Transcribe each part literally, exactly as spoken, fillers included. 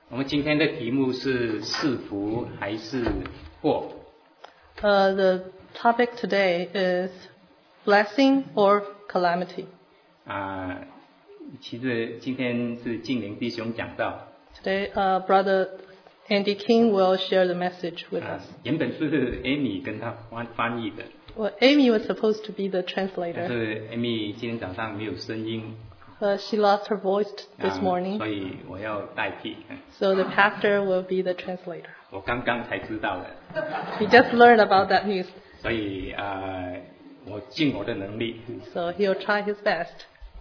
我们今天的题目是是福还是祸。 Uh, the topic today is blessing or calamity. 啊，其实今天是静灵弟兄讲道。 Today, uh, Brother Andy King will share the message with 啊 us. 原本是 Amy 跟他翻翻译的， Well, Amy was supposed to be the 但 translator, 是 Amy 今天早上没有声音， but she lost her voice 啊 this morning, 所以我要代替。 so the pastor will be the translator. 我刚刚才知道的， He just learned about that news, 所以啊，我尽我的能力。 so he'll try his best.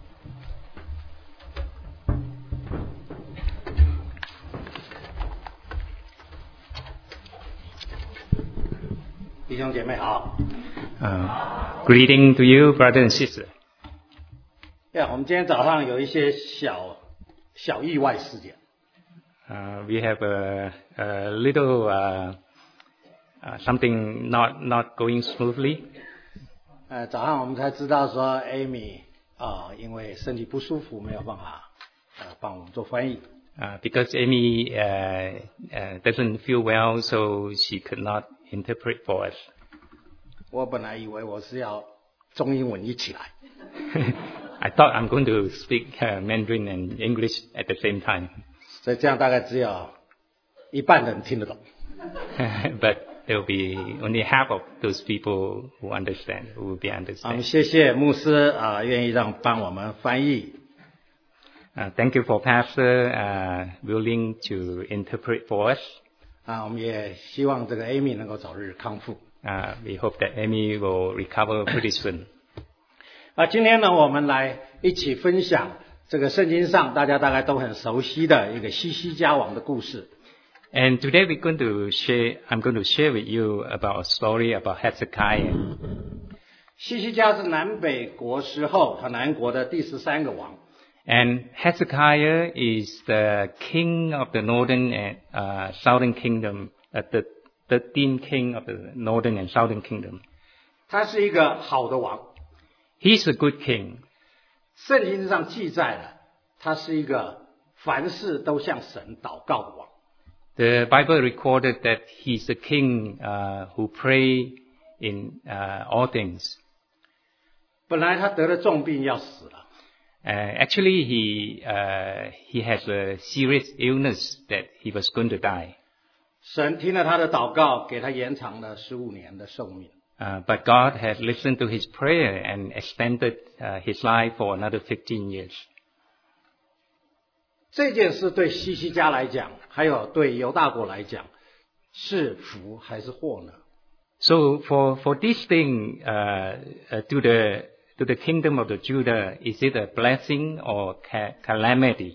弟兄姐妹好， 啊 Greeting to you, brother and sister. 呀，我们今天早上有一些小小意外事件。 Uh, we have a, a little uh, uh, something not not going smoothly. 呃，早上我们才知道说 Amy 啊、因为身体不舒服没有办法呃帮我们做翻译。 Uh, because Amy uh, uh, doesn't feel well, so she could not interpret for us. 我本来以为我是要中英文一起来， I thought I'm going to speak uh, Mandarin and English at the same time, 所以这样大概只有一半的人听得懂。 but there will be only half of those people who understand, who will be 我们 understand. 谢谢牧师啊、愿意让帮我们翻译。 Uh, thank you for Pastor uh, willing to interpret for us. 啊，我们也希望这个 Amy 能够早日康复。 Uh, we hope that Amy will recover pretty soon. 啊，今天呢，我们来一起分享这个圣经上大家大概都很熟悉的一个西西家王的故事。 And today we're going to share, I'm going to share with you about a story about Hezekiah. 西西家是南北国时候和南国的第十三个王。 And Hezekiah is the king of the northern and uh, southern kingdom, uh, the thirteenth king of the northern and southern kingdom. 他是一个好的王， He's a good king. 圣经上记载了，他是一个凡事都向神祷告的王。 The Bible recorded that he's a king uh, who pray in uh, all things. 本来他得了重病要死了， Uh, actually, he uh, he has a serious illness that he was going to die. 神听了他的祷告，给他延长了十五年的寿命。 Uh, but God had listened to his prayer and extended uh, his life for another fifteen years. 这件事对西西家来讲，还有对犹大国来讲，是福还是祸呢？ So for for this thing uh, uh, to the to the kingdom of the Judah, is it a blessing or ca- calamity?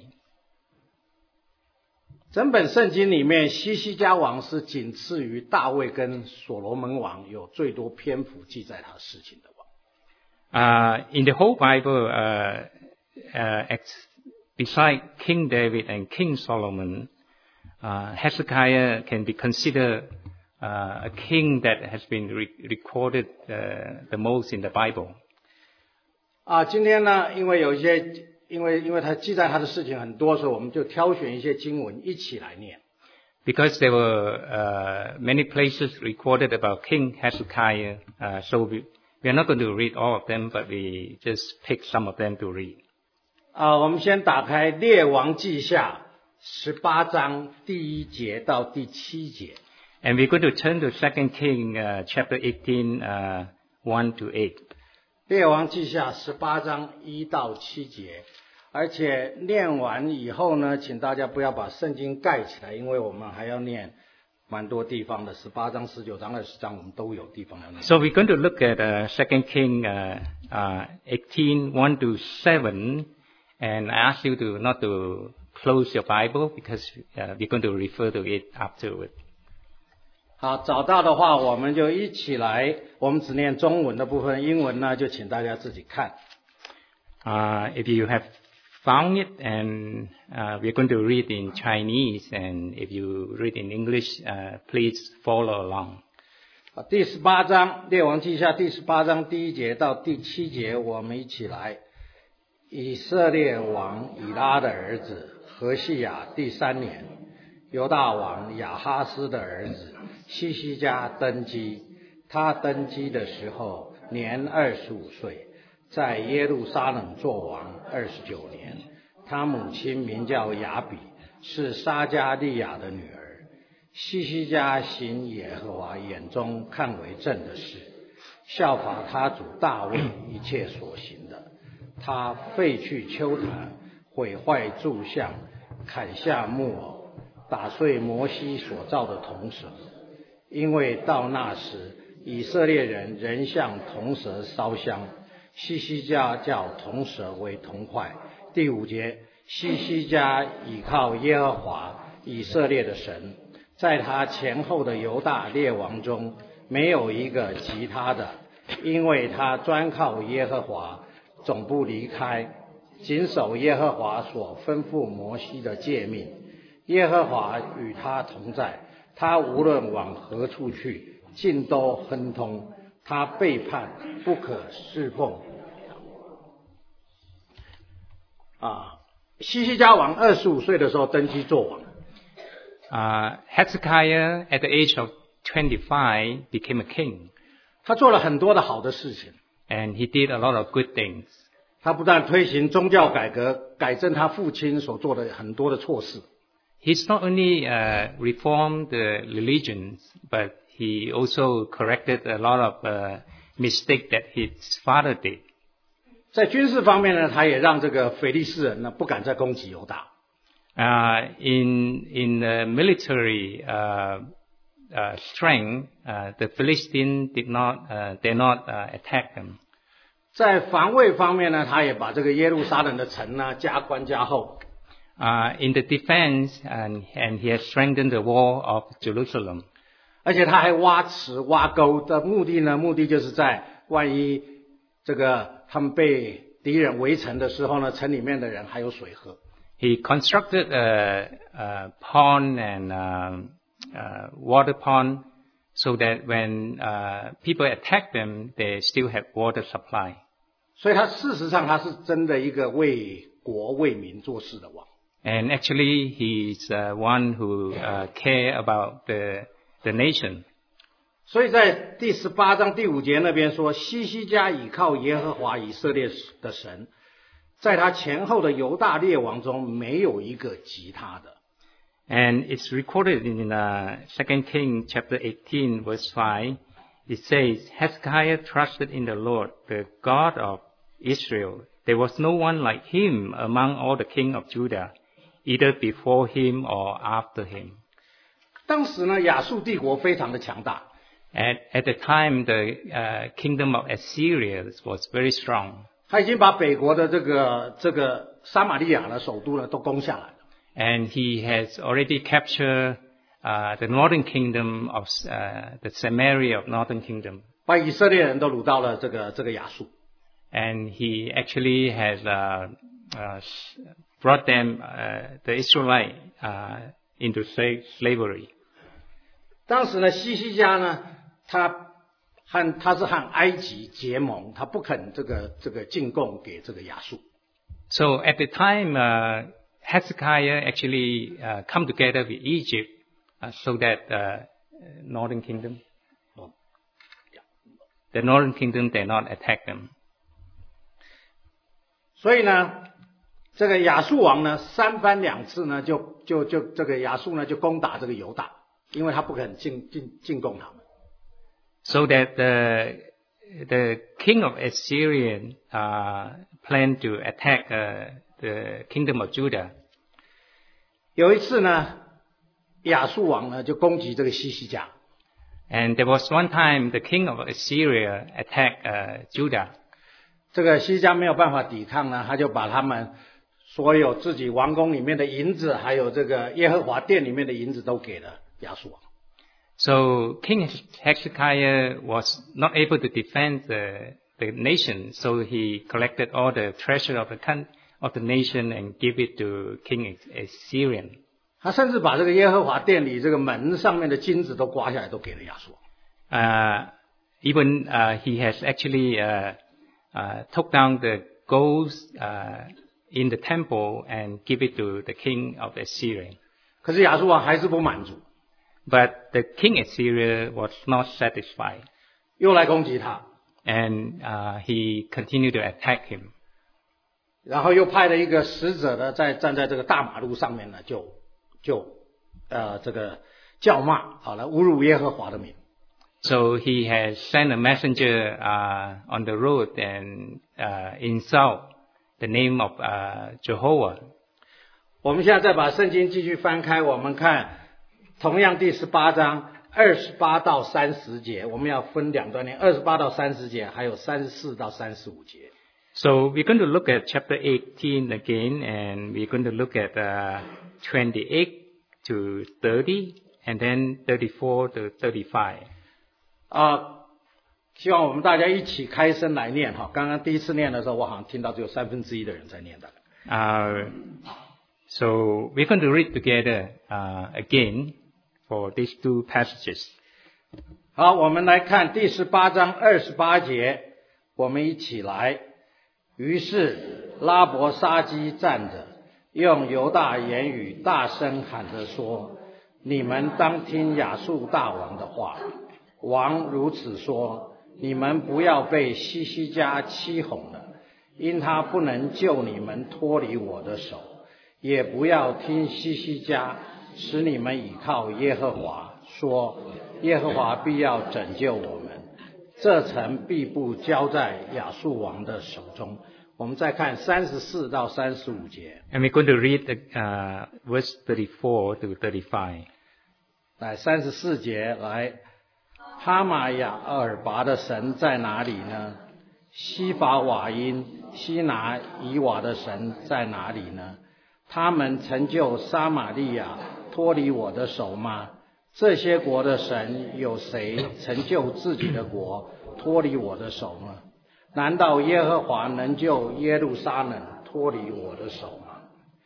整本圣经里面，西西家王是仅次于大卫跟所罗门王有最多篇幅记载他事情的王。 Uh, in the whole Bible, uh, uh, ex- beside King David and King Solomon, uh, Hezekiah can be considered uh, a king that has been re- recorded uh, the most in the Bible. 啊，今天呢，因为有一些，因为因为他记载他的事情很多，所以我们就挑选一些经文一起来念。 Because there were uh, many places recorded about King Hezekiah, uh, so we, we are not going to read all of them, but we just pick some of them to read. 啊，我们先打开《列王记下》十八章第一节到第七节。 And we're going to turn to Second King uh, chapter eighteen, uh, one to eight. 列王记下十八章一到七节，而且念完以后呢，请大家不要把圣经盖起来，因为我们还要念蛮多地方的，十八章、十九章、二十章我们都有地方要念。 So we're going to look at uh, Second King uh, uh, eighteen, one to seven, and I ask you to not to close your Bible because uh, we're going to refer to it afterward. 好，找到的话，我们就一起来。我们只念中文的部分，英文呢就请大家自己看。 Uh, if you have found it, and uh, we're going to read in Chinese, and if you read in English, uh, please follow along. 啊，第十八章《列王记下》第十八章第一节到第七节，我们一起来。以色列王以拉的儿子何西亚第三年， 犹大王亚哈斯的儿子希西家登基。他登基的时候年二十五岁，在耶路撒冷作王二十九年。他母亲名叫雅比，是撒迦利亚的女儿。希西家行耶和华眼中看为正的事，效法他主大卫一切所行的。他废去丘坛，毁坏柱像，砍下木偶，打碎摩西所造的铜蛇。因为到那时以色列人仍向铜蛇烧香，希西家叫铜蛇为铜块。第五节，希西家倚靠耶和华以色列的神，在他前后的犹大列王中没有一个及他的，因为他专靠耶和华，总不离开，谨守耶和华所吩咐摩西的诫命。耶和华与他同在，他无论往何处去，尽都亨通。他背叛，不可侍奉。啊，希西家王二十五岁的时候登基做王。 Uh, Hezekiah, at the age of twenty-five, became a king. 他做了很多的好的事情。 And he did a lot of good things. 他不但推行宗教改革，改正他父亲所做的很多的错事。 He's not only uh, reformed the religions, but he also corrected a lot of uh, mistakes that his father did. 在军事方面呢，他也让这个腓利士人呢不敢再攻击犹大。 Uh, in in the military uh, uh, strength, uh, the Philistines did not uh, dare not uh, attack them. 在防卫方面呢，他也把这个耶路撒冷的城呢加宽加厚。 Uh, in the defense, and, and he has strengthened the wall of Jerusalem. 而且他还挖池挖沟的目的呢，目的就是在万一这个他们被敌人围城的时候呢，城里面的人还有水喝。 He constructed a, a pond and um, uh, water pond so that when uh, people attack them, they still have water supply. 所以他事实上他是真的一个为国为民做事的王。 And actually, he's uh, one who uh, care about the the nation. 所以在第十八章第五节那边说，希西家倚靠耶和华以色列的神，在他前后的犹大列王中没有一个及他的。 And it's recorded in uh, Second Kings chapter eighteen, verse five. It says, Hezekiah trusted in the Lord, the God of Israel. There was no one like him among all the king of Judah, either before him or after him. 当时呢，亚述帝国非常的强大。 At, at the time, the uh, kingdom of Assyria was very strong. 他已经把北国的这个这个撒玛利亚的首都呢都攻下来了。 And he has already captured uh, the northern kingdom of uh, the Samaria of northern kingdom. 把以色列人都掳到了这个这个亚述。 And he actually has uh, uh, brought them, uh, the Israelite, uh, into slavery. 当时呢，希西家呢，他和他是和埃及结盟，他不肯这个这个进贡给这个亚述。 So at the time, uh, Hezekiah actually uh, come together with Egypt uh, so that uh, northern kingdom, the northern kingdom did not attack them. 所以呢，这个亚述王呢，三番两次呢，就就就这个亚述呢，就攻打这个犹大，因为他不肯进进进贡他们。 So that the the king of Assyria uh, planned to attack uh, the kingdom of Judah. 有一次呢，亚述王呢就攻击这个希西家。 And there was one time the king of Assyria attacked uh, Judah. 这个希西家没有办法抵抗呢，他就把他们所有自己王宫里面的银子，还有这个耶和华殿里面的银子都给了亚述王。 So King Hezekiah was not able to defend the, the nation, so he collected all the treasure of the of the nation and gave it to King Assyrian. 他甚至把这个耶和华殿里这个门上面的金子都刮下来，都给了亚述王。 Uh, even uh, he has actually uh, uh, took down the gold uh, in the temple and give it to the king of Assyria. 可是亚述王还是不满足， But the king Assyria was not satisfied, 又来攻击他， and uh, he continued to attack him. 然后又派了一个使者呢，在站在这个大马路上面呢，就就呃这个叫骂，好了，侮辱耶和华的名。 So he has sent a messenger uh, on the road and uh, insult the name of uh, Jehovah. 我们现在再把圣经继续翻开，我们看同样第十八章二十八到三十节，我们要分两段念，二十八到三十节，还有三十四到三十五节。 So we're going to look at chapter eighteen again, and we're going to look at uh, twenty-eight to thirty, and then thirty-four to thirty-five. 啊，希望我们大家一起开声来念哈。刚刚第一次念的时候，我好像听到只有三分之一的人在念的。 Uh, so we're going to read together uh, again for these two passages. 好，我们来看第十八章二十八节，我们一起来。于是拉伯沙基站着，用犹大言语大声喊着说：“你们当听亚述大王的话。王如此说：你们不要被西西家欺哄了，因他不能救你们脱离我的手；也不要听西西家，使你们倚靠耶和华，说耶和华必要拯救我们，这城必不交在亚述王的手中。”我们再看三十四到三十五节。 And we're going to read the, uh, verse thirty-four to thirty-five. 来，三十四节来，哈玛雅尔拔的神在哪里呢？西法瓦因、西拿以瓦的神在哪里呢？他们成就撒玛利亚脱离我的手吗？这些国的神有谁成就自己的国脱离我的手吗？难道耶和华能救耶路撒冷脱离我的手吗？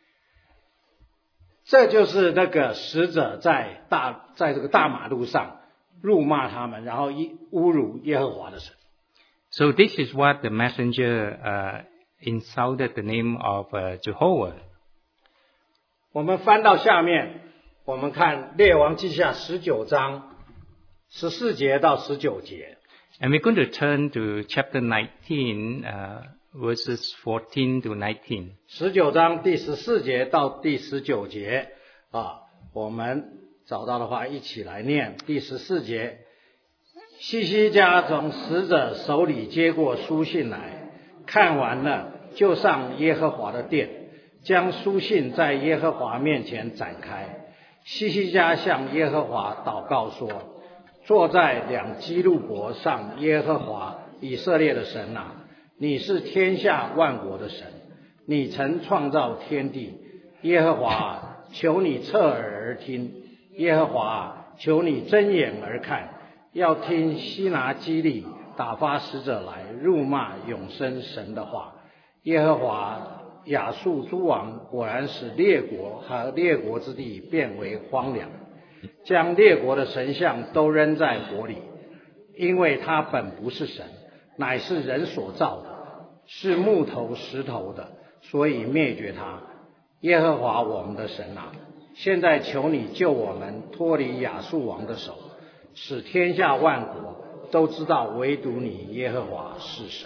这就是那个使者在大在这个大马路上辱骂他们，然后一侮辱耶和华的神。 So this is what the messenger uh, insulted the name of uh, Jehovah. 我们翻到下面，我们看列王记下十九章十四节到十九节。 And we're going to turn to chapter nineteen, uh, verses fourteen to nineteen. 十九章第十四节到第十九节啊，我们找到的话一起来念。第十四节，西西家从使者手里接过书信来，看完了，就上耶和华的殿，将书信在耶和华面前展开。西西家向耶和华祷告说：坐在两基路伯上，耶和华以色列的神啊，你是天下万国的神，你曾创造天地。耶和华啊，求你侧耳而听；耶和华啊，求你睁眼而看，要听西拿基利打发使者来辱骂永生神的话。耶和华亚述诸王果然使列国和列国之地变为荒凉，将列国的神像都扔在火里，因为他本不是神，乃是人所造的，是木头石头的，所以灭绝他。耶和华我们的神啊，现在求你救我们脱离亚述王的手，使天下万国都知道唯独你耶和华是神。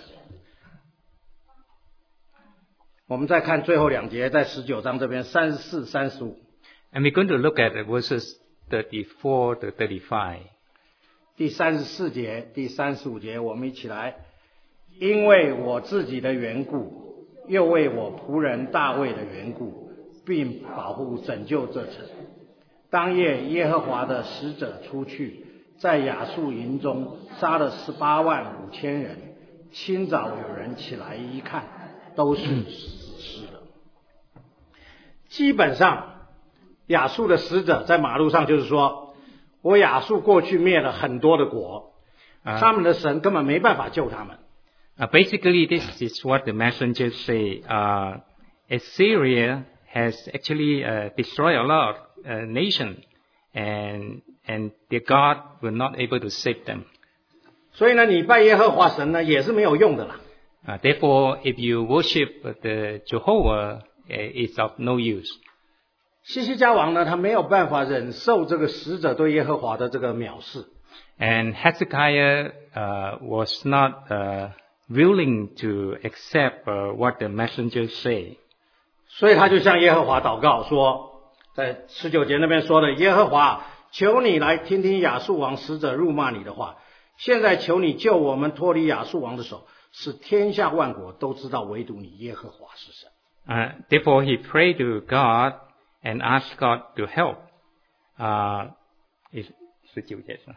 我们再看最后两节，在十九章这边三十四、三十五。 And we're going to look at the verses thirty-four to thirty-five. 第三十四节、第三十五节，我们一起来。因为我自己的缘故，又为我仆人大卫的缘故，并保护拯救这城。当夜耶和华的使者出去，在亚述营中杀了十八万五千人。清早有人起来一看，都是死尸了。基本上亚述的使者在马路上就是说，我亚述过去灭了很多的国，他们的神根本没办法救他们。 Uh, basically, this is what the messengers say. Uh, Assyria has actually uh, destroyed a lot of uh, nations, and and their God were not able to save them. 所以呢，你拜耶和华神呢也是没有用的啦。 Uh, therefore, if you worship the Jehovah, uh, it's of no use. 西西家王呢，他没有办法忍受这个使者对耶和华的这个藐视。 And Hezekiah uh, was not uh, willing to accept uh, what the messengers say. 所以他就向耶和华祷告说，在十九节那边说的，耶和华，求你来听听亚述王使者辱骂你的话。现在求你救我们脱离亚述王的手，使天下万国都知道唯独你耶和华是神。 Uh, therefore he prayed to God and asked God to help. Uh, is 十九节是吧？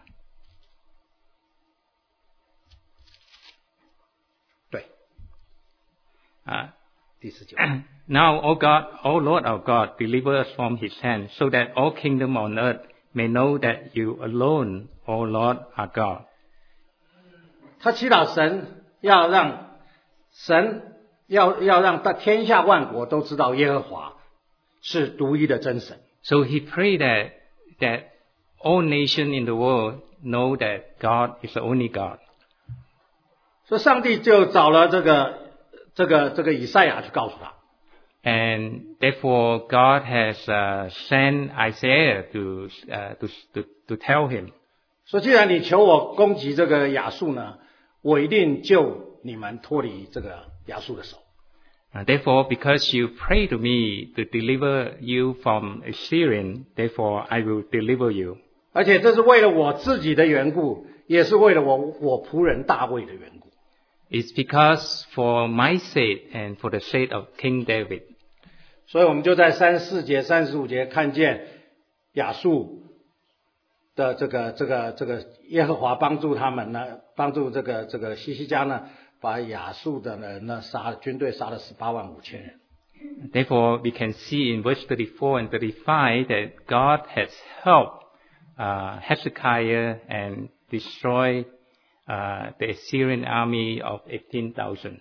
对。 Uh, 第十九。 Now, O God, O Lord our God, deliver us from his hand, so that all kingdom on earth may know that you alone, O Lord, are God. 他祈祷神要让神要要让天下万国都知道耶和华是独一的真神。 So he prayed that that all nations in the world know that God is the only God. 所以上帝就找了这个这个这个以赛亚去告诉他。 And therefore God has uh, sent Isaiah to, uh, to to to tell him. 说既然你求我攻击这个亚述呢，我一定救你们脱离这个亚述的手。 Uh, therefore, because you pray to me to deliver you from Assyrian, therefore I will deliver you. 而且这是为了我自己的缘故，也是为了我我仆人大卫的缘故。 It's because for my sake and for the sake of King David. 所以我们就在三十四节、三十五节看见亚述的这个这个这个耶和华帮助他们呢，帮助这个这个西西家呢，把亚述的人呢杀了，军队杀了十八万五千人。 Therefore, we can see in verse thirty-four and thirty-five that God has helped uh, Hezekiah and destroyed uh, the Assyrian army of eighteen thousand.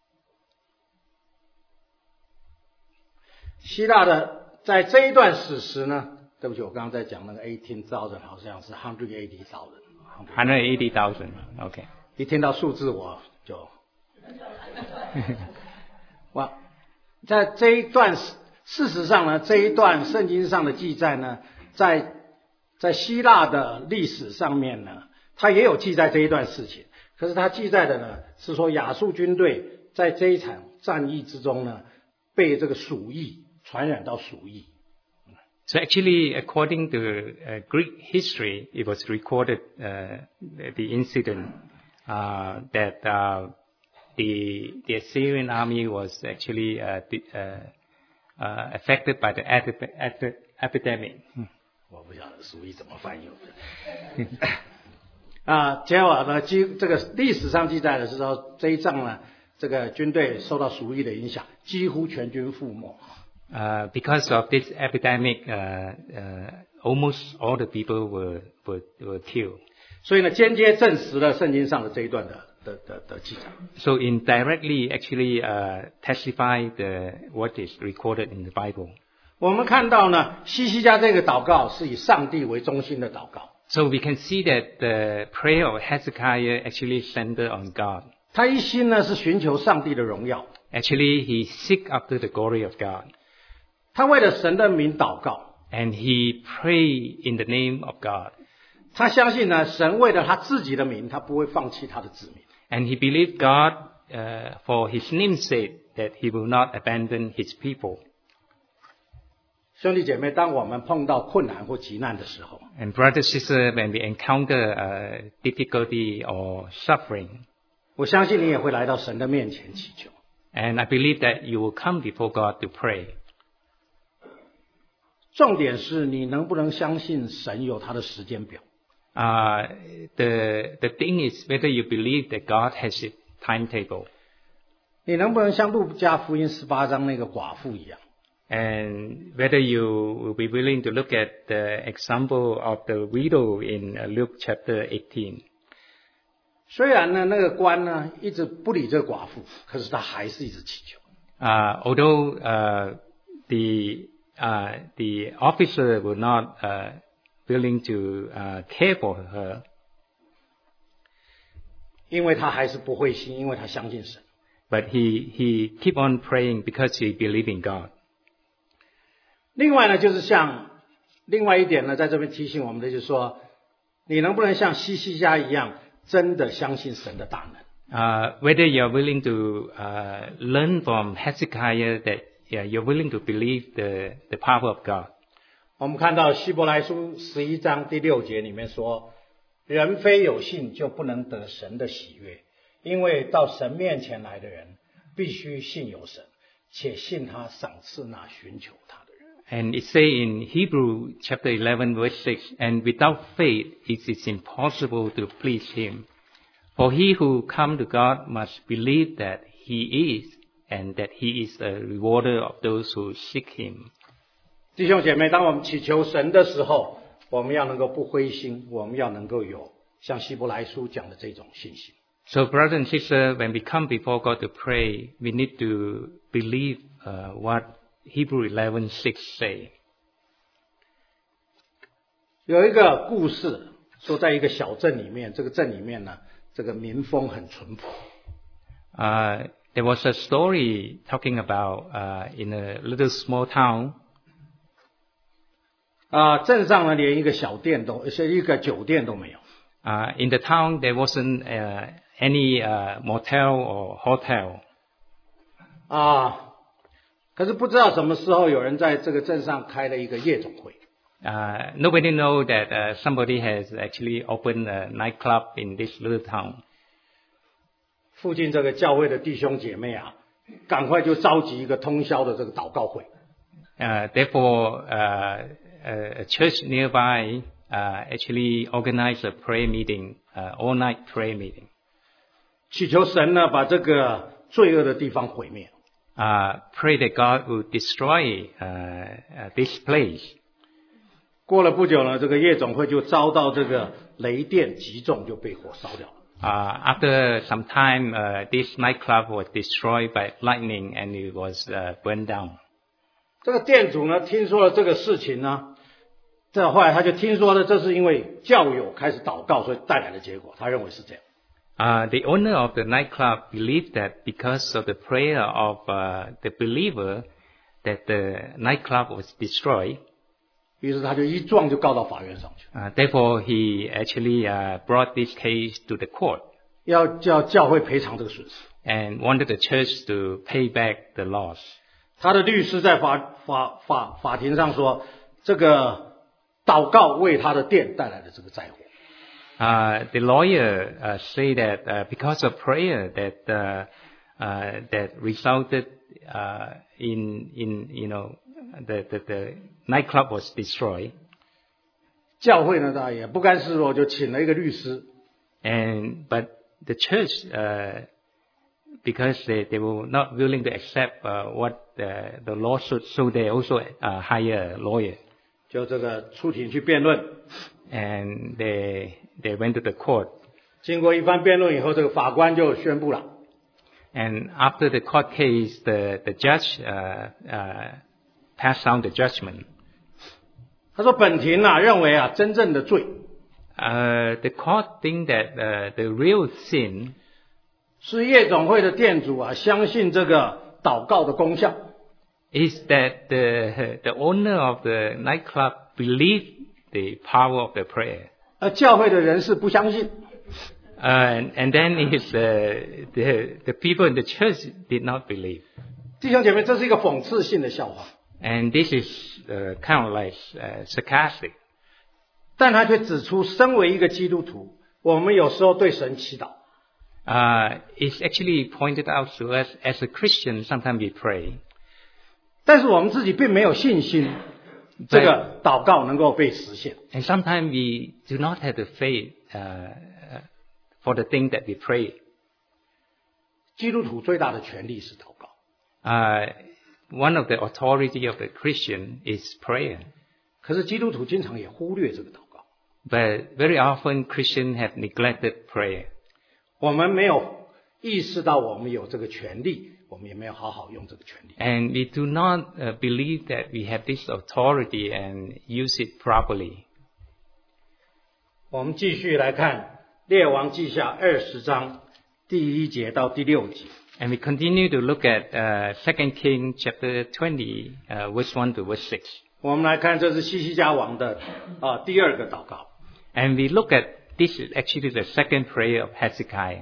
希腊的在这一段史实呢，对不起，我刚刚在讲那个 eighteen thousand 好像是 one hundred eighty thousand。 one hundred eighty thousand. Okay. 一听到数字我就，哇，在这一段事实上呢，这一段圣经上的记载呢，在在希腊的历史上面呢，它也有记载这一段事情。可是它记载的呢，是说亚述军队在这一场战役之中呢，被这个鼠疫传染到鼠疫。 So actually, according to uh, Greek history, it was recorded uh, the incident uh, that uh, the the Assyrian army was actually uh, the, uh, uh, affected by the epidemic. Epi epidemic. 我不晓得鼠疫怎么翻译。啊，结果呢，记这个历史上记载的是说，这一仗呢，这个军队受到鼠疫的影响，几乎全军覆没。 Uh, because of this epidemic, uh, uh, almost all the people were were were killed. 所以呢，间接证实了圣经上的这一段的的的的记载。 So indirectly, actually, uh, testify the what is recorded in the Bible. 我们看到呢，西西家这个祷告是以上帝为中心的祷告。 So we can see that the prayer of Hezekiah actually centered on God. 他一心呢是寻求上帝的荣耀。 Actually, he seek after the glory of God. 他为了神的名祷告。 And he pray in the name of God. 他相信呢，神为了他自己的名，他不会放弃他的子民。 And he believed God uh, for his name's sake that he will not abandon his people. 兄弟姐妹，当我们碰到困难或急难的时候 And brothers, sisters, when we encounter uh, difficulty or suffering, 我相信你也会来到神的面前祈求。 And I believe that you will come before God to pray. 重点是你能不能相信神有他的时间表。 Uh, the the thing is whether you believe that God has a timetable. 你能不能像路加福音十八章那个寡妇一样 And whether you will be willing to look at the example of the widow in uh, Luke chapter eighteen. 虽然呢那个官呢一直不理这个寡妇，可是他还是一直祈求。 Uh, although uh, the uh, the officer were not uh, willing to uh, care for her, 因为他还是不灰心，因为他相信神。 but he he keep on praying because he believed in God. 另外呢，就是像另外一点呢，在这边提醒我们的就是说，你能不能像希西家一样，真的相信神的大能？ Uh, whether you're willing to uh, learn from Hezekiah that yeah, you're willing to believe the, the power of God. 我们看到希伯来书十一章第六节里面说，人非有信就不能得神的喜悦，因为到神面前来的人必须信有神，且信他赏赐那寻求他的人。 And it say in Hebrew chapter eleven verse six, and without faith it is impossible to please him. For he who come to God must believe that he is, and that he is a rewarder of those who seek him. 弟兄姐妹，当我们祈求神的时候，我们要能够不灰心，我们要能够有像希伯来书讲的这种信心。 So brothers and sisters, when we come before God to pray, we need to believe uh, what Hebrew eleven six say. 有一个故事说，在一个小镇里面，这个镇里面呢，这个民风很淳朴。 Uh, there was a story talking about uh, in a little small town. 啊，镇上呢连一个小店都，是一个酒店都没有。 Uh, in the town, there wasn't uh, any uh, motel or hotel. 啊，可是不知道什么时候有人在这个镇上开了一个夜总会。 Uh, nobody know that uh, somebody has actually opened a nightclub in this little town. 附近这个教会的弟兄姐妹啊，赶快就召集一个通宵的这个祷告会。 Uh, therefore, uh, a church nearby uh, actually organized a prayer meeting, uh, all-night prayer meeting. 祈求神呢把这个罪恶的地方毁灭。 Uh, pray that God will destroy uh, uh, this place. 过了不久呢，这个夜总会就遭到这个雷电击中，就被火烧掉了。 Uh, after some time, uh, this nightclub was destroyed by lightning and it was uh, burned down. 这个店主呢，听说了这个事情呢，这后来他就听说了，这是因为教友开始祷告所以带来的结果，他认为是这样。 Uh, the owner of the nightclub believed that because of the prayer of uh, the believer, that the nightclub was destroyed. 于是他就一状就告到法院上去， Uh, therefore, he actually uh, brought this case to the court 要叫教会赔偿这个损失。 and wanted the church to pay back the loss. 他的律师在法法法法庭上说，这个祷告为他的店带来的这个灾祸。 Uh, the lawyer uh, say that uh, because of prayer that uh, uh, that resulted uh, in in you know the, the the nightclub was destroyed. 教会呢，他也不甘示弱，就请了一个律师， And but the church, uh, because they, they were not willing to accept uh, what the, the lawsuit, so they also uh, hire a lawyer. 就这个出庭去辩论。 And they they went to the court. 经过一番辩论以后，这个法官就宣布了， And after the court case, the the judge uh, uh, passed down the judgment. 他说本庭啊认为啊，真正的罪 Uh, the court think that uh, the real sin 是夜总会的店主啊，相信这个祷告的功效， is that the the owner of the nightclub believed the power of the prayer. 而教会的人士不相信。 Uh, and then is uh, the the people in the church did not believe. 弟兄姐妹，这是一个讽刺性的笑话， And this is uh, kind of like uh, sarcastic. 但他却指出，身为一个基督徒，我们有时候对神祈祷， Uh, it's actually pointed out to us as a Christian, sometimes we pray. 但是我们自己并没有信心，这个祷告能够被实现。 And sometimes we do not have the faith uh, for the thing that we pray. 基督徒最大的权利是祷告， Uh, one of the authority of the Christian is prayer. 可是基督徒经常也忽略这个祷告。 But very often Christians have neglected prayer. 我们没有意识到我们有这个权利，我们也没有好好用这个权利。 And we do not uh, believe that we have this authority and use it properly. 我们继续来看《列王记下》二十章第一节到第六节。 And we continue to look at uh, Second Kings chapter twenty, uh, verse one to verse six. 我们来看，这是西西家王的啊第二个祷告。 And we look at this is actually the second prayer of Hezekiah.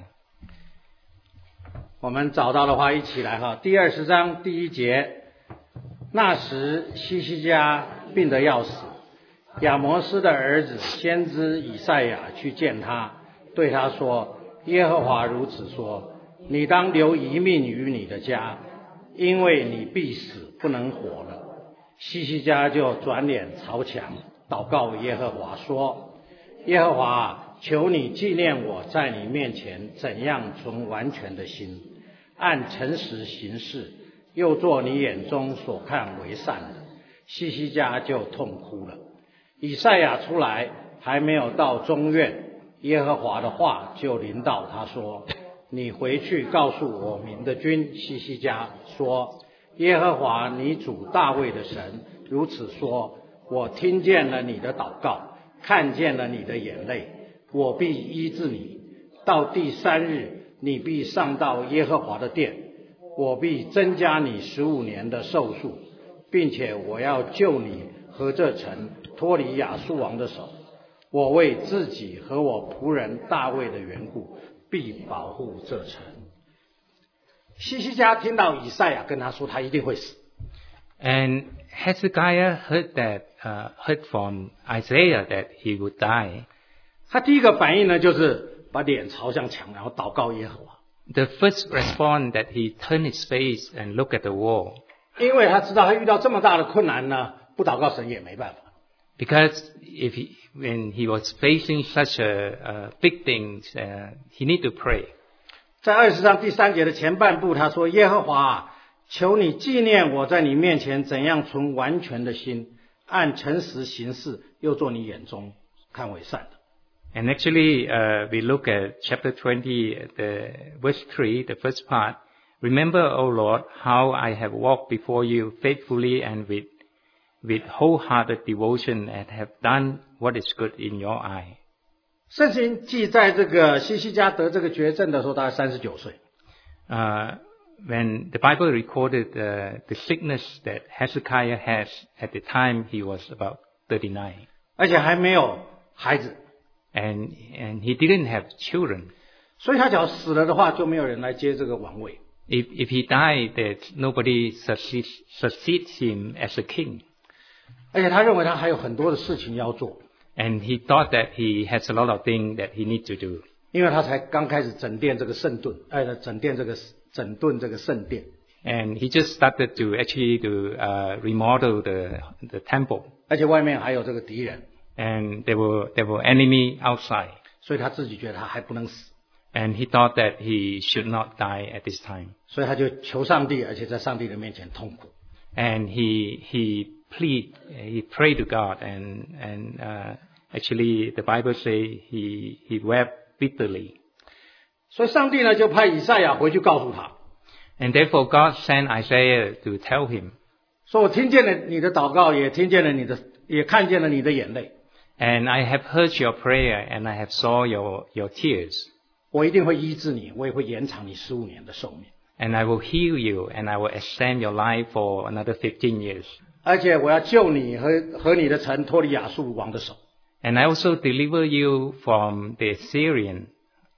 我们找到的话，一起来哈。第二十章第一节，那时西西家病得要死，亚摩斯的儿子先知以赛亚去见他，对他说：耶和华如此说，你当留一命于你的家，因为你必死，不能活了。西西家就转脸朝墙，祷告耶和华说：耶和华，求你纪念我在你面前怎样存完全的心，按诚实行事，又做你眼中所看为善的。西西家就痛哭了。以赛亚出来，还没有到中院，耶和华的话就临到他说：你回去告诉我民的君西西家说，耶和华你主大卫的神如此说，我听见了你的祷告，看见了你的眼泪，我必医治你。到第三日，你必上到耶和华的殿，我必增加你十五年的寿数，并且我要救你和这城脱离亚述王的手。我为自己和我仆人大卫的缘故，必保护这城。西西家听到以赛亚跟他说他一定会死， And Hezekiah heard that, uh, heard from Isaiah that he would die. 他第一个反应呢，就是把脸朝向墙，然后祷告耶和华。 The first response that he turned his face and looked at the wall. 因为他知道他遇到这么大的困难呢，不祷告神也没办法。 Because if he, when he was facing such a, uh, big things, uh, he need to pray. 在二十章第三节的前半部，他说：耶和华，求你纪念我在你面前怎样存完全的心，按诚实行事，又做你眼中看为善的。 And actually, uh, we look at chapter twenty, the verse three, the first part. Remember, O Lord, how I have walked before you faithfully and with, with wholehearted devotion and have done what is good in your eye. 圣经记在这个西西家得这个绝症的时候，大概三十九岁。 Uh, when the Bible recorded uh, the sickness that Hezekiah has at the time, he was about thirty-nine. 而且还没有孩子。 And, and he didn't have children. 所以他只要死了的话，就没有人来接这个王位。 If, if he died, that nobody succeeds, succeeds him as a king. 而且他认为他还有很多的事情要做。 And he thought that he has a lot of things that he needs to do. 因为他才刚开始整殿这个圣殿，呃，整殿这个整顿这个圣殿。 And he just started to actually to uh, remodel the the temple. 而且外面还有这个敌人。 And there were there were enemy outside. 所以他自己觉得他还不能死。 And he thought that he should not die at this time. 所以他就求上帝，而且在上帝的面前痛苦。 And he he plead, he prayed to God, and and uh, actually the Bible say he he wept bitterly. 所以上帝呢就派以赛亚回去告诉他。 And therefore God sent Isaiah to tell him. 说我听见了你的祷告，也听见了你的，也看见了你的眼泪。 And I have heard your prayer, and I have saw your your tears. 我一定会医治你，我也会延长你十五年的寿命。 And I will heal you, and I will extend your life for another fifteen years. 而且我要救你和和你的城脱离亚述王的手。 And I also deliver you from the Assyrian.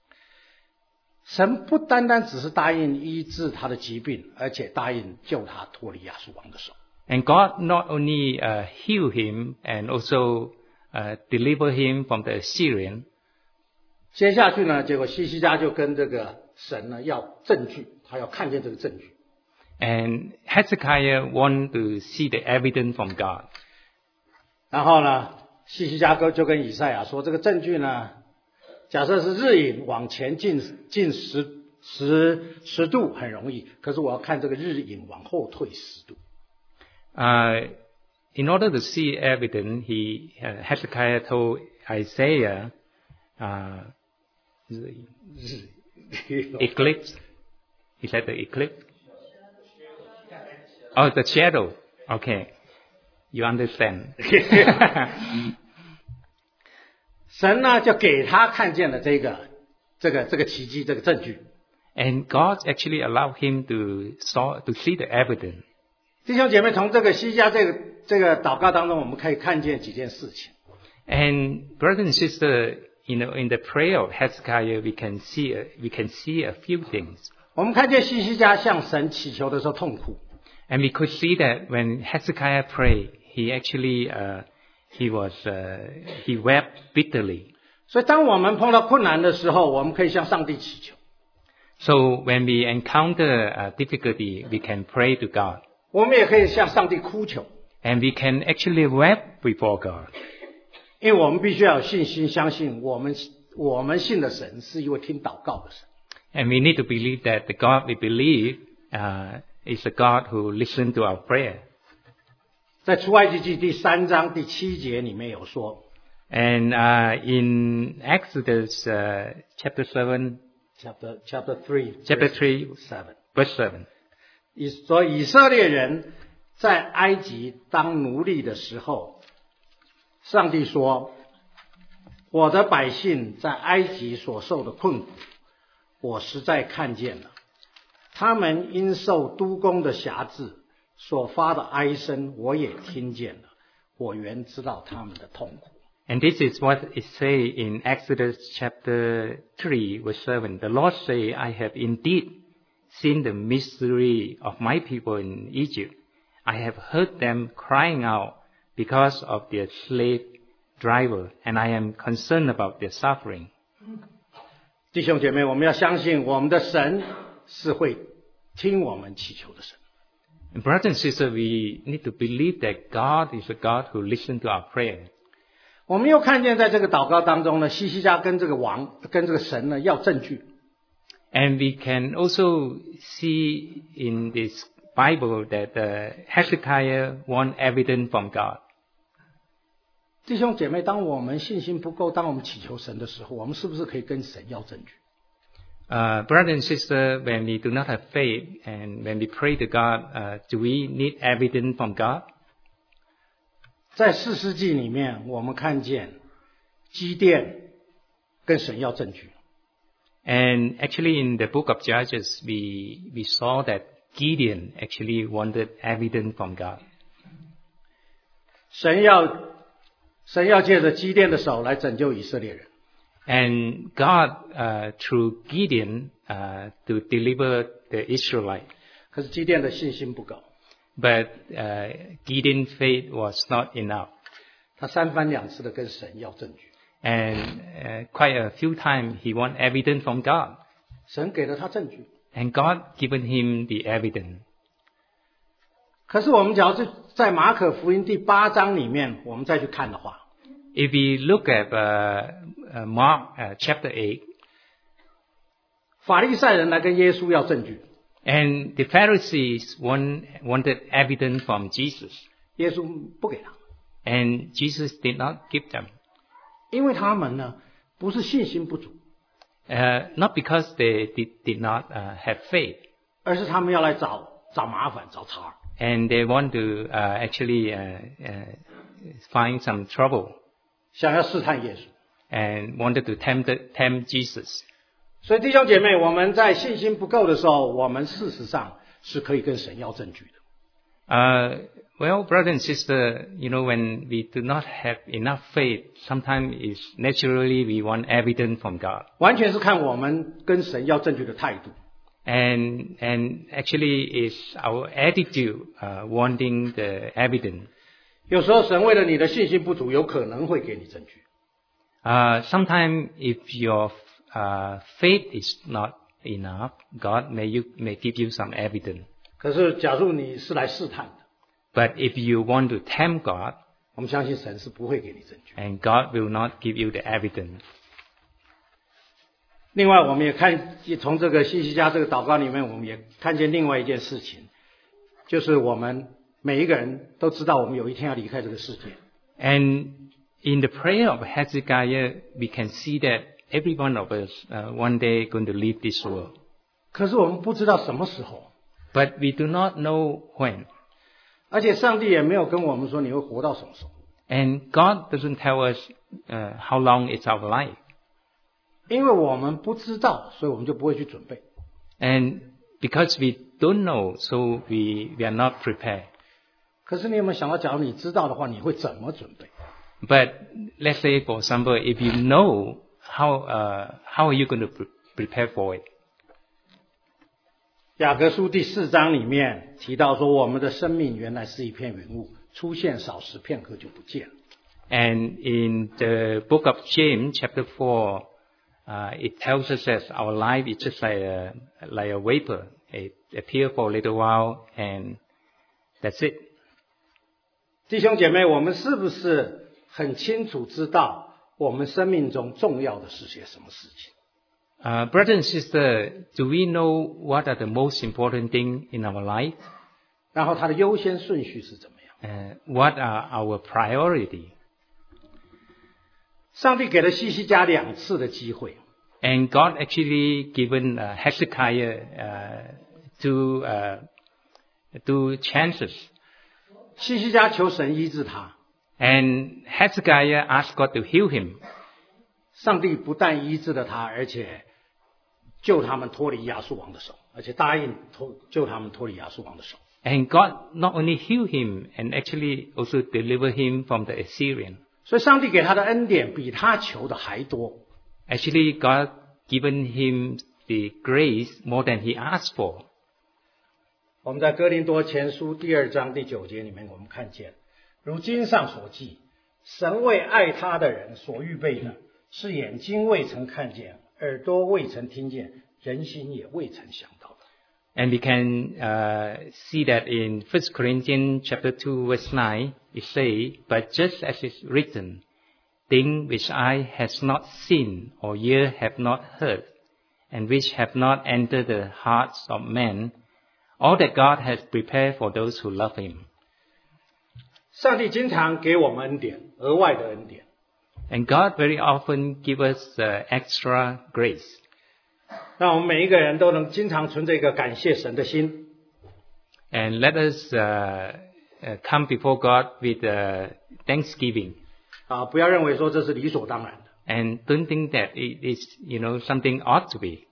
神不单单只是答应医治他的疾病，而且答应救他脱离亚述王的手。 And God not only uh, heal him and also uh, deliver him from the Assyrian. 接下去呢，结果西西家就跟这个神呢要证据，他要看见这个证据。 And Hezekiah want to see the evidence from God. 然后呢，西西家就跟以赛亚说，这个证据呢，假设是日影往前进进十十十度很容易，可是我要看这个日影往后退十度。 Uh, in order to see evidence, he uh, Hezekiah told Isaiah, uh, eclipse. Is that the eclipse? Oh, the shadow. Okay, you understand. 神呢就给他看见了这个这个这个奇迹，这个证据。 And God actually allowed him to saw to see the evidence. 弟兄姐妹，从这个西家这个这个祷告当中，我们可以看见几件事情。 And brother and sister, you know, in the prayer of Hezekiah, we can see a, we can see a few things. 我们看见西西家向神祈求的时候痛苦， And we could see that when Hezekiah prayed, he actually uh, he was uh, he wept bitterly. 所以当我们碰到困难的时候，我们可以向上帝祈求。 So when we encounter uh, difficulty, we can pray to God, 我们也可以向上帝哭求， and we can actually weep before God. 因为我们必须要有信心，相信我们我们信的神是一位听祷告的神。 And we need to believe that the God we believe uh, is a God who listens to our prayer. 在出埃及记第三章第七节里面有说， And uh, in Exodus uh, chapter seven, chapter chapter three chapter three, seven， verse seven. 以说以色列人在埃及当奴隶的时候，上帝说：“我的百姓在埃及所受的困苦，我实在看见了；他们因受督工的辖制所发的哀声，我也听见了。我原知道他们的痛苦。” And this is what it says in Exodus chapter three, verse seven. The Lord say, I have indeed seen the misery of my people in Egypt. I have heard them crying out because of their slave driver, and I am concerned about their suffering. 弟兄姐妹，我们要相信我们的神是会听我们祈求的神。 And brothers and sisters, we need to believe that God is a God who listens to our prayer. 我们又看见在这个祷告当中呢，西西家跟这个王跟这个神呢要证据。 And we can also see in this Bible that uh, Hezekiah want evidence from God. 弟兄姐妹，当我们信心不够，当我们祈求神的时候，我们是不是可以跟神要证据？ Uh, brother and sister, when we do not have faith and when we pray to God, uh, do we need evidence from God? 在四世纪里面，我们看见基甸跟神要证据。 And actually in the book of Judges, we, we saw that Gideon actually wanted evidence from God. 神要神要借着基甸的手来拯救以色列人。 And God, uh, through Gideon, uh, to deliver the Israelites. 可是基甸的信心不够， But uh, Gideon's faith was not enough. 他三番两次的跟神要证据， And uh, quite a few times he want evidence from God. 神给了他证据。 And God given him the evidence. 可是我们只要是在马可福音第八章里面，我们再去看的话， If we look at uh, uh, Mark uh, chapter eight, 法利赛人来跟耶稣要证据， and the Pharisees want, wanted evidence from Jesus. 耶稣不给他， And Jesus did not give them. 因为他们呢不是信心不足， Uh, not because they did, did not uh, have faith. 而是他们要来找找麻烦、找茬。 And they want to uh, actually uh, uh, find some trouble 想要试探耶稣。 and wanted to tempt, tempt Jesus. 所以弟兄姐妹，我们在信心不够的时候，我们事实上是可以跟神要证据的。 Uh, well, brother and sister, you know, when we do not have enough faith, sometimes it's naturally we want evidence from God. 完全是看我们跟神要证据的态度。 And, and actually it's our attitude uh, wanting the evidence. 有时候神为了你的信心不足，有可能会给你证据。 Uh, sometimes if your uh, faith is not enough, God may, you, may give you some evidence. 可是假如你是来试探的， But if you want to tempt God, 我们相信神是不会给你证据。 and God will not give you the evidence. 另外，我们也看从这个西西家这个祷告里面，我们也看见另外一件事情，就是我们每一个人都知道，我们有一天要离开这个世界。 And in the prayer of Hezekiah, we can see that every one of us uh, one day going to leave this world. 可是我们不知道什么时候， But we do not know when. 而且上帝也没有跟我们说你会活到什么时候， And God doesn't tell us uh, how long it's our life. 因为我们不知道，所以我们就不会去准备。 And because we don't know, so we, we are not prepared. 可是你有没有想到，假如你知道的话，你会怎么准备？ But let's say, for example, if you know how, uh, how are you going to pre- prepare for it? 雅各书第四章里面提到说，我们的生命原来是一片云雾，出现少时片刻就不见了。 And in the book of James, chapter four, uh, it tells us that our life is just like a, like a vapor. It appears for a little while, and that's it. 弟兄姐妹，我们是不是很清楚知道我们生命中重要的是些什么事情？ Uh, brother and sister, do we know what are the most important thing in our life? 然后它的优先顺序是怎么样？ Uh, what are our priority? 上帝给了西西家两次的机会， And God actually given uh, Hezekiah uh, two uh, two chances. 西西家求神医治他， And Hezekiah asked God to heal him. 上帝不但医治了他，而且救他们脱离亚述王的手，而且答应脱救他们脱离亚述王的手。 And God not only healed him, and actually also delivered him from the Assyrian. 所以上帝给他的恩典比他求的还多。 Actually, God given him the grace more than he asked for. 我们在哥林多前书第二章第九节里面，我们看见，如经上所记，神为爱他的人所预备的，是眼睛未曾看见，耳朵未曾听见，人心也未曾想到的。 And we can uh, see that in First Corinthians chapter two verse nine, it say, "But just as it's written, things which eye has not seen or ear have not heard, and which have not entered the hearts of men, all that God has prepared for those who love Him." 上帝经常给我们恩典，额外的恩典。 And God very often give us uh, extra grace. 让我们每一个人都能经常存着一个感谢神的心。 And let us uh, uh, come before God with uh, thanksgiving. 啊，不要认为说这是理所当然的。 And don't think that it is, you know, something ought to be.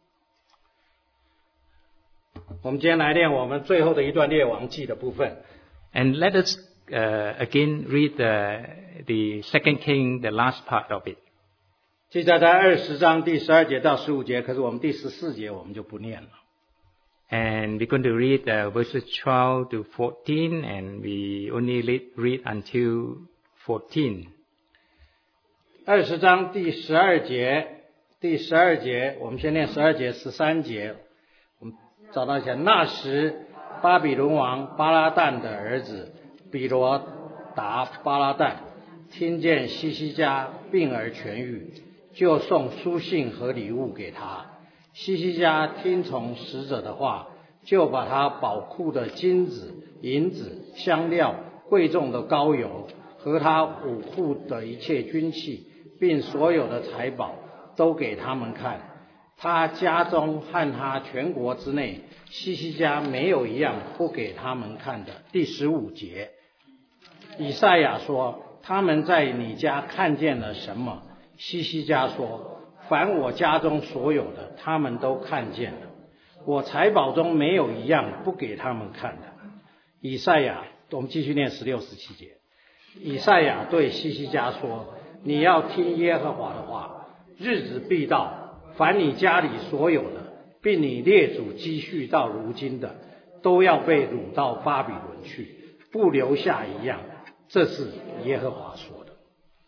我们今天来念我们最后的一段列王记的部分。 And let us uh, again read the, the second king, the last part of it. 记载在二十章第十二节到十五节，可是我们第十四节我们就不念了。 And we're going to read uh, verses twelve to fourteen, and we only read, read until fourteen. 二十章第十二节，第十二节，我们先念十二节、十三节。我们找到一下，那时巴比伦王巴拉旦的儿子比罗达巴拉旦听见西西家病而痊愈，就送书信和礼物给他。西西家听从使者的话，就把他宝库的金子、银子、香料、贵重的膏油和他武库的一切军器，并所有的财宝都给他们看。他家中和他全国之内，西西家没有一样不给他们看的。第十五节，以赛亚说：他们在你家看见了什么？西西家说：凡我家中所有的，他们都看见了。我财宝中没有一样不给他们看的。以赛亚，我们继续念十六、十七节。以赛亚对西西家说：你要听耶和华的话，日子必到，凡你家里所有的，并你列祖积蓄到如今的，都要被掳到巴比伦去，不留下一样。这是耶和华说的。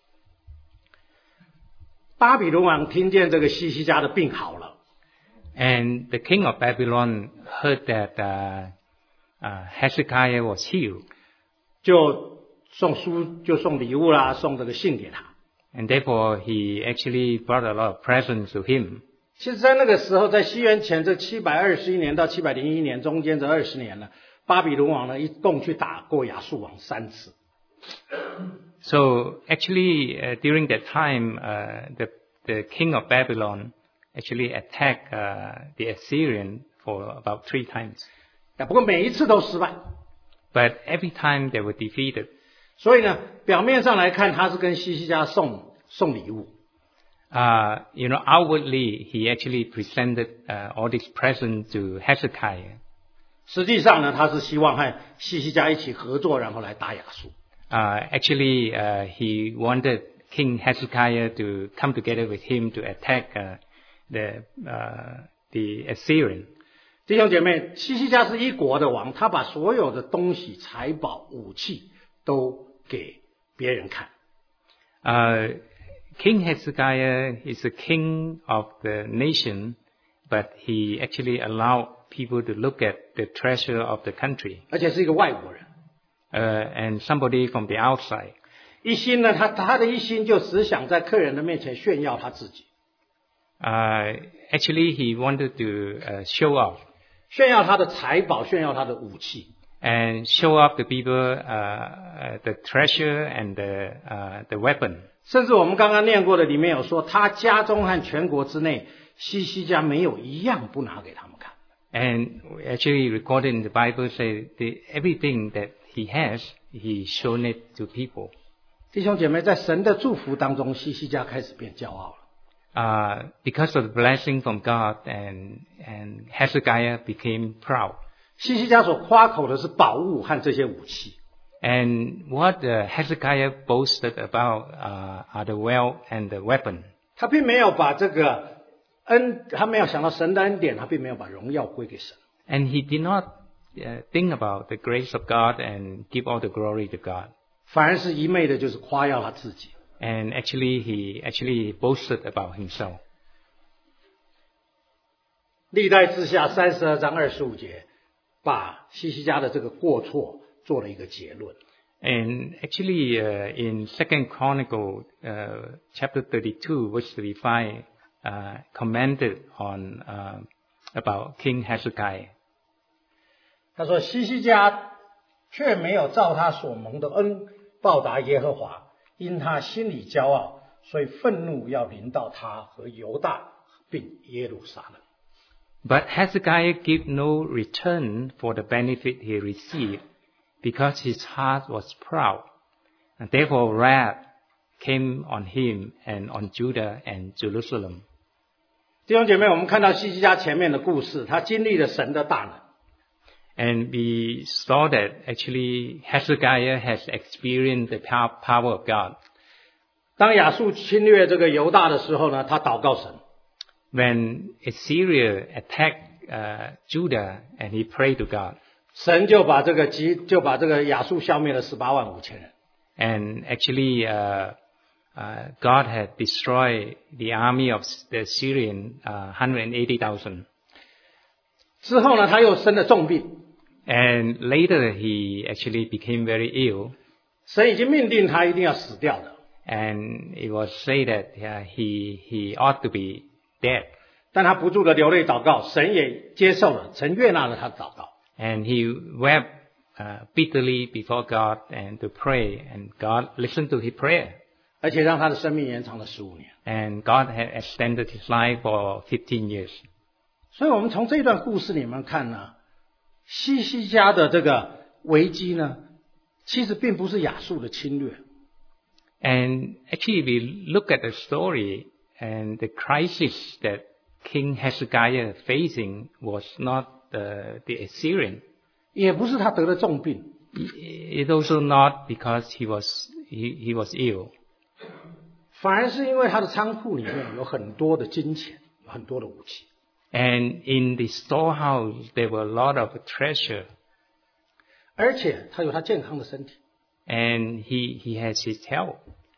巴比伦王听见这个西西家的病好了， And the king of Babylon heard that uh, uh, Hezekiah was healed. 就送书，就送礼物啦，送这个信给他。 And therefore, he actually brought a lot of presents to him. 其实在那个时候，在西元前这七百二十一年到七百零一年中间这二十年呢，巴比伦王呢一共去打过亚述王三次。 So actually, uh, during that time, uh, the, the king of Babylon actually attacked uh, the Assyrian for about three times. 不过每一次都失败。 But every time they were defeated. 所以呢，表面上来看，他是跟西西家送送礼物。 Uh, you know, outwardly, he actually presented uh, all these presents to Hezekiah. 实际上呢，他是希望和西西家一起合作，然后来打亚述。 Uh, actually, uh, he wanted King Hezekiah to come together with him to attack uh, the uh, the Assyrian. 弟兄姐妹，西西家是一国的王，他把所有的东西、财宝、武器都给别人看。 Uh, King Hezekiah is a king of the nation, but he actually allowed people to look at the treasure of the country. 而且是一个外国人。 Uh, and somebody from the outside. 一心呢，他他的一心就只想在客人的面前炫耀他自己。 Uh, actually, he wanted to uh, show off. 炫耀他的财宝，炫耀他的武器。 And show off the people uh, uh, the treasure and the uh, the weapon. 甚至我们刚刚念过的里面有说，他家中和全国之内，西西家没有一样不拿给他们看。 And actually recorded in the Bible say the, everything that he has, he shown it to people. 弟兄姐妹，在神的祝福当中，西西家开始变骄傲了。 Uh, because of the blessing from God, and and Hezekiah became proud. 西西家所夸口的是宝物和这些武器。 And what uh, Hezekiah boasted about uh, are the wealth and the weapon. 他并没有把这个恩，他没有想到神的恩典，他并没有把荣耀归给神。 And he did not uh, think about the grace of God and give all the glory to God. 反而是一昧的就是夸耀他自己。 And actually, he actually boasted about himself. 历代志下三十二章二十五节，把西西家的这个过错做了一个结论。 And actually, uh, in Second Chronicle, uh, chapter thirty-two, verse thirty-five, uh, commented on uh, about King Hezekiah. 他说：“西西家却没有照他所蒙的恩报答耶和华。”因他心里骄傲，所以愤怒要临到他和犹大并耶路撒冷。 But Hezekiah gave no return for the benefit he received, because his heart was proud, and therefore wrath came on him and on Judah and Jerusalem. 弟兄姐妹，我们看到西西家前面的故事，他经历了神的大能。 And we saw that actually Hezekiah has experienced the power of God. 当亚述侵略这个犹大的时候呢，他祷告神。 When Assyria attacked uh, Judah, and he prayed to God. 神就把这个击就把这个亚述消灭了十八万五千人。 And actually, uh, uh, God had destroyed the army of the Syrian uh, one hundred eighty thousand. 之后呢，他又生了重病。 And later he actually became very ill. 神已经命定他一定要死掉的。 And it was said that uh, he he ought to be dead. 但他不住的流泪祷告，神也接受了，神悦纳了他的祷告。 And he wept uh, bitterly before God and to pray, and God listened to his prayer. 而且让他的生命延长了十五年。 And God had extended his life for fifteen years. 所以我们从这段故事里面看呢，西西家的这个危机呢，其实并不是亚述的侵略。 And actually we look at the story, and the crisis that King Hezekiah facing was not the, the Assyrian. 也不是他得了重病。 It also not because he was he, he was ill. 反而是因为他的仓库里面有很多的金钱，有很多的武器。 And in the storehouse there were a lot of treasure. 而且他有他健康的身体。 And he he has his health.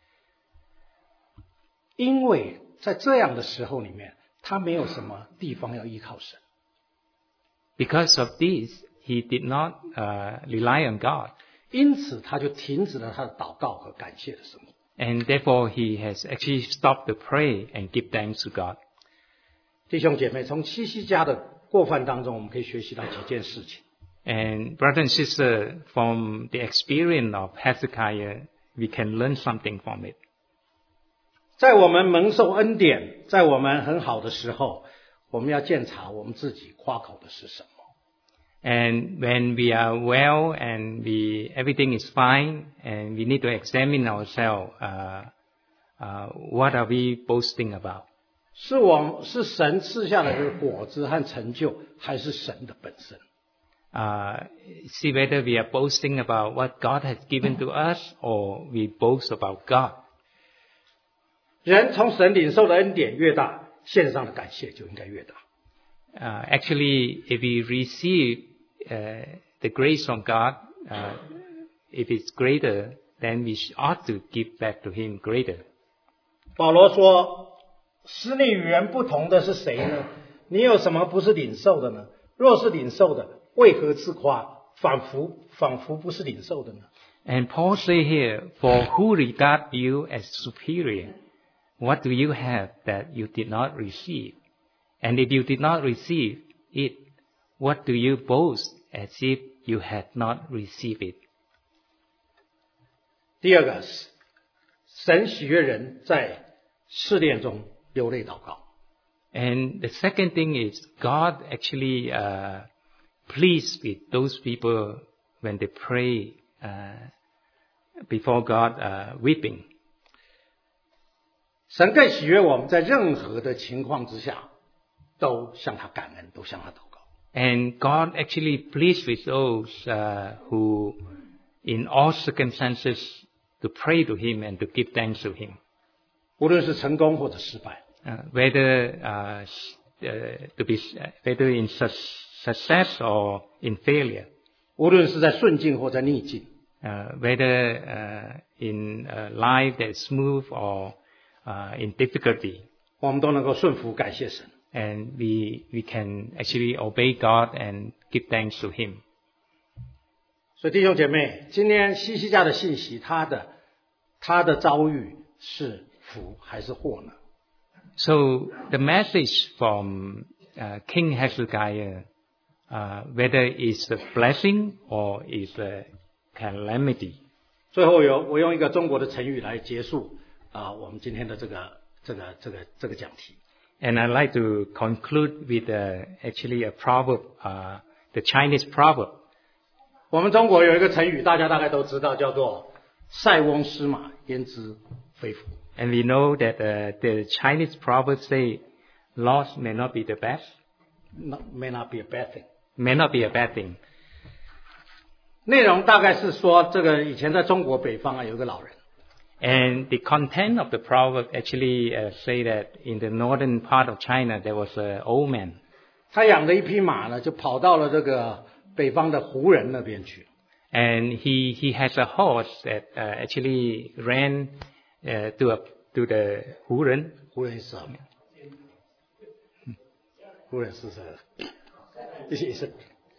因为在这样的时候里面，他没有什么地方要依靠神。 Because of this, he did not uh, rely on God. 因此，他就停止了他的祷告和感谢的生活。 And therefore, he has actually stopped to pray and give thanks to God. 弟兄姐妹，从西西家的过犯当中，我们可以学习到几件事情。 And brother and sister, from the experience of Hezekiah, we can learn something from it. 在我们蒙受恩典，在我们很好的时候，我们要检查我们自己夸口的是什么。 And when we are well and we everything is fine, and we need to examine ourselves, uh, uh, what are we boasting about? 是我是神赐下来的果子和成就，还是神的本身 uh, see whether we are boasting about what God has given to us or we boast about God. 人从神领受的恩典越大，献上的感谢就应该越大。 Uh, actually, if we receive uh, the grace from God, uh, if it's greater, then we ought to give back to Him greater. 保罗说：“使你与人不同的是谁呢？你有什么不是领受的呢？若是领受的，为何自夸？仿佛仿佛不是领受的呢？” And Paul say here, "For who regard you as superior? What do you have that you did not receive? And if you did not receive it, what do you boast as if you had not received it?" 第二个是，神喜悦人在试炼中流泪祷告。 And the second thing is God actually uh, pleased with those people when they pray uh, before God uh, weeping. 神更喜悦我们在任何的情况之下都向他感恩，都向他祷告。 And God actually pleased with those uh, who, in all circumstances, to pray to Him and to give thanks to Him. 无论是成功或者失败， Uh, whether uh, uh, to be whether in su- success or in failure, 无论是在顺境或在逆境， uh, whether uh, in a life that's smooth or uh, in difficulty, 我们都能够顺服感谢神。 and we we can actually obey God and give thanks to Him. 所以弟兄姐妹，今天西西家的信息，他的他的遭遇是福还是祸呢？ So the message from uh, King Hezekiah, uh, whether it's a blessing or it's a calamity. 最后有我用一个中国的成语来结束啊、我们今天的这个这个这个这个讲题。 And I'd like to conclude with uh, actually a proverb, uh, the Chinese proverb. 我们中国有一个成语，大家大概都知道，叫做“塞翁失马，焉知非福”。 And we know that uh, the Chinese proverb say, loss may not be the best, Not, may not be a bad thing。 may not be a bad thing. 内容大概是说，这个以前在中国北方啊，有一个老人， And the content of the proverb actually uh, say that in the northern part of China there was an old man. 他养的一匹马呢，就跑到了这个北方的胡人那边去。 And he, he has a horse that uh, actually ran uh, to, a, to the Huren. 胡人是什么？胡人是谁？一些是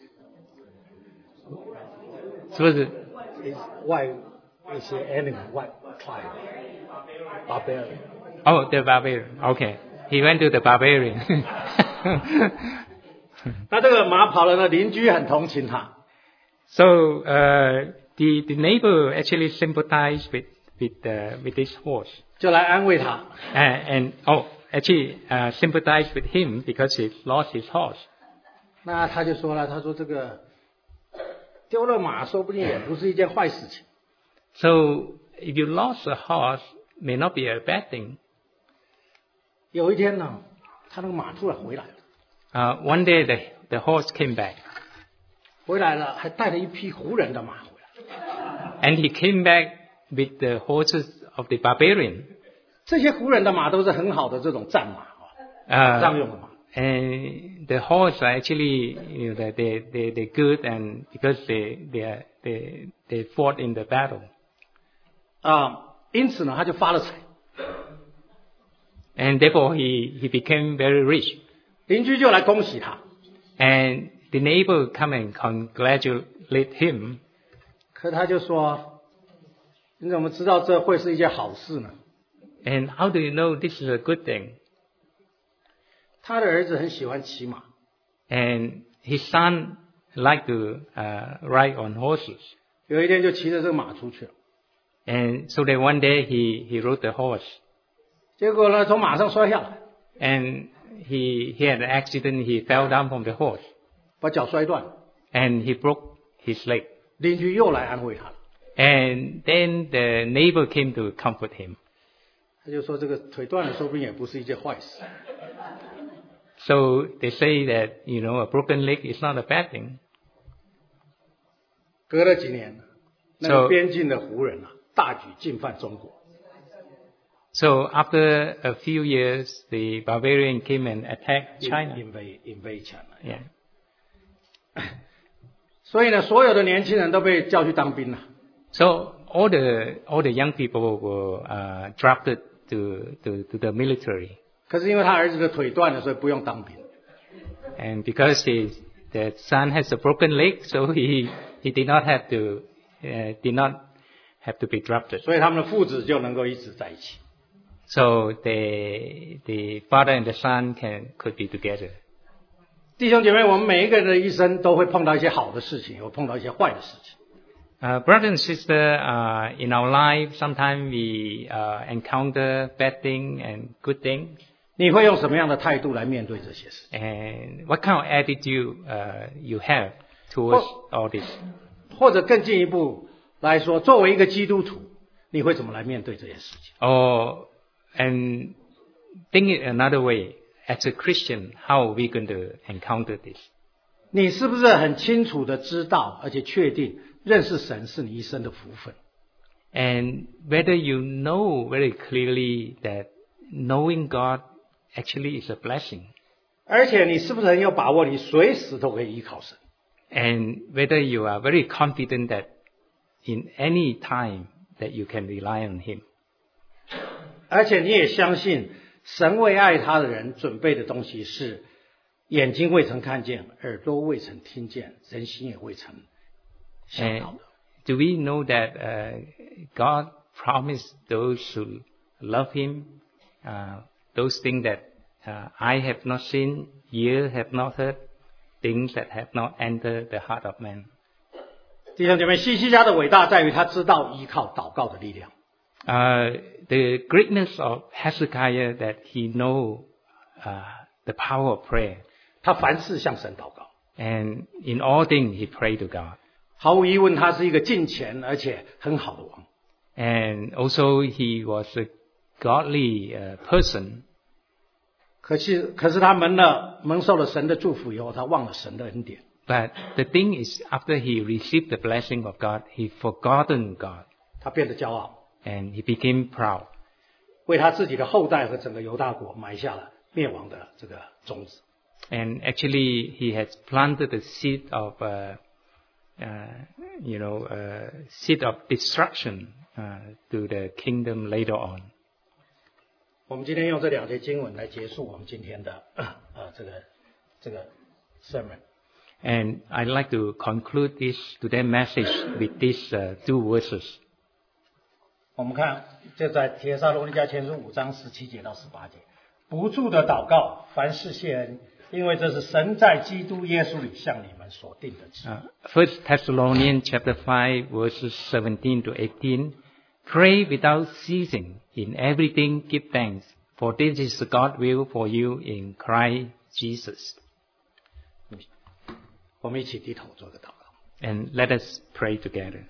So was it? 外一些 enemy 外 tribe barbarian。 Oh, the barbarian. Okay. He went to the barbarian. 那这个马跑了呢，邻居很同情他。 So uh, the, the neighbor actually sympathized with, with, uh, with this horse. 就来安慰他。 Uh, and, oh, actually uh, sympathized with him because he lost his horse. 那他就说了，他说这个丢了马，说不定也不是一件坏事情。 So if you lost a horse, may not be a bad thing. 有一天呢，他那个马突然回来了， Uh, one day the, the horse came back. 回来了还带了一匹胡人的马回来。 And he came back with the horses of the barbarian. 这些胡人的马都是很好的这种战马啊， Uh, 仗用的马。 and the horse are actually, you know, they, they, they, they're good and because they, they, are, they, they fought in the battle. 啊，因此呢，他就发了财。 And therefore he, he became very rich. 邻居就来恭喜他， And the neighbor come and congratulate him. 可他就说：“你怎么知道这会是一件好事呢 And how do you know this is a good thing?？” 他的儿子很喜欢骑马， And his son liked to uh, ride on horses. 有一天就骑着这个马出去了， And so that one day he, he rode the horse. 结果呢，从马上摔下来， And he, he had an accident. He fell down from the horse. 把脚摔断了。 And he broke his leg. 邻居又来安慰他了， And then the neighbor came to comfort him. 他就说：“这个腿断了，说不定也不是一件坏事。” So they say that, you know, a broken leg is not a bad thing. 隔了几年，那个 So- 边境的胡人啊，大举进犯中国。 So after a few years, the barbarian came and attacked China. invade invade China。 Yeah. 所以呢，所有的年轻人都被叫去当兵了。 So all the all the young people were uh, drafted to, to to the military, 可是因为他儿子的腿断了，所以不用当兵。 and because his the son has a broken leg, so he he did not have to uh, did not have to be drafted. 所以他们的父子就能够一直在一起。 So the the father and the son can could be together. 弟兄姐妹，我们每一个人的一生都会碰到一些好的事情，也会碰到一些坏的事情。 Uh, brother and sister, uh, in our life, sometimes we uh, encounter bad thing and good thing. 你会用什么样的态度来面对这些事情？ And what kind of attitude uh, you have towards all this? 或者更进一步来说，作为一个基督徒，你会怎么来面对这些事情？ Or and think it another way. As a Christian, how are we going to encounter this? 你是不是很清楚的知道，而且确定认识神是你一生的福分？ And whether you know very clearly that knowing God actually is a blessing. 而且你是不是很有把握，你随时都可以依靠神？ And whether you are very confident that in any time that you can rely on Him. 而且你也相信，神为爱他的人准备的东西是眼睛未曾看见，耳朵未曾听见，人心也未曾想 And 到的。 do we know that uh, God promised those who love Him uh, those things that uh, eye have not seen, ear have not heard, things that have not entered the heart of man. 弟兄姐妹，西西家的伟大在于他知道依靠祷告的力量。 Uh, the greatness of Hezekiah that he know uh, the power of prayer, 他凡事向神祷告， and in all things he prayed to God. 毫无疑问，他是一个敬虔而且很好的王。 And also he was a godly uh, person. 可是，可是他蒙了蒙受了神的祝福以后，他忘了神的恩典。 But the thing is, after he received the blessing of God, he forgotten God, 他变得骄傲， and he became proud. 为他自己的后代和整个犹大国埋下了灭亡的这个种子。 And actually, he has planted the seed of, uh, uh, you know, uh, seed of destruction uh, to the kingdom later on. 我们今天用这两节经文来结束我们今天的呃这个这个 sermon。 And I'd like to conclude this today's message with these uh, two verses. 我们看，这在帖撒罗尼迦前书五章十七节到十八节，不住的祷告，凡事谢恩，因为这是神在基督耶稣里向你们所定的旨意。 Uh, First Thessalonians chapter five verses seventeen to eighteen. Pray without ceasing. In everything give thanks, for this is God's will for you in Christ Jesus. 我们一起低头做个祷告。 And let us pray together.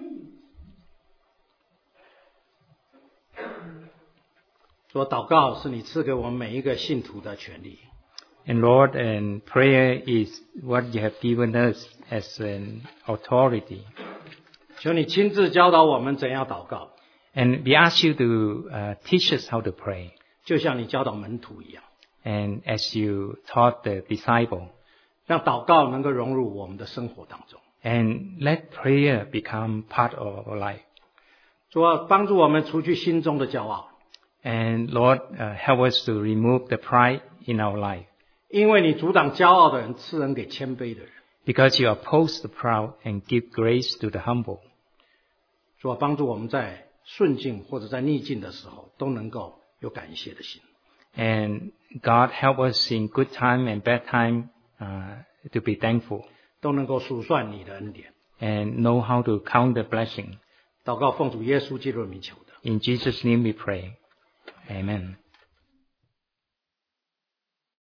说祷告是你赐给我们每一个信徒的权利。 And Lord, and prayer is what you have given us as an authority. 求你亲自教导我们怎样祷告， And we ask you to uh, teach us how to pray. 就像你教导门徒一样， And as you taught the disciple. 让祷告能够融入我们的生活当中。 And let prayer become part of our life. 主啊，帮助我们除去心中的骄傲， And Lord, uh, help us to remove the pride in our life. 因为你阻挡骄傲的人，赐恩给谦卑的人。 Because you oppose the proud and give grace to the humble. 主啊，帮助我们在顺境或者在逆境的时候，都能够有感谢的心。 And God help us in good time and bad time uh, to be thankful. 都能够数算你的恩典。 And know how to count the blessing. 祷告奉主耶稣基督的名求的。 In Jesus' name we pray. Amen.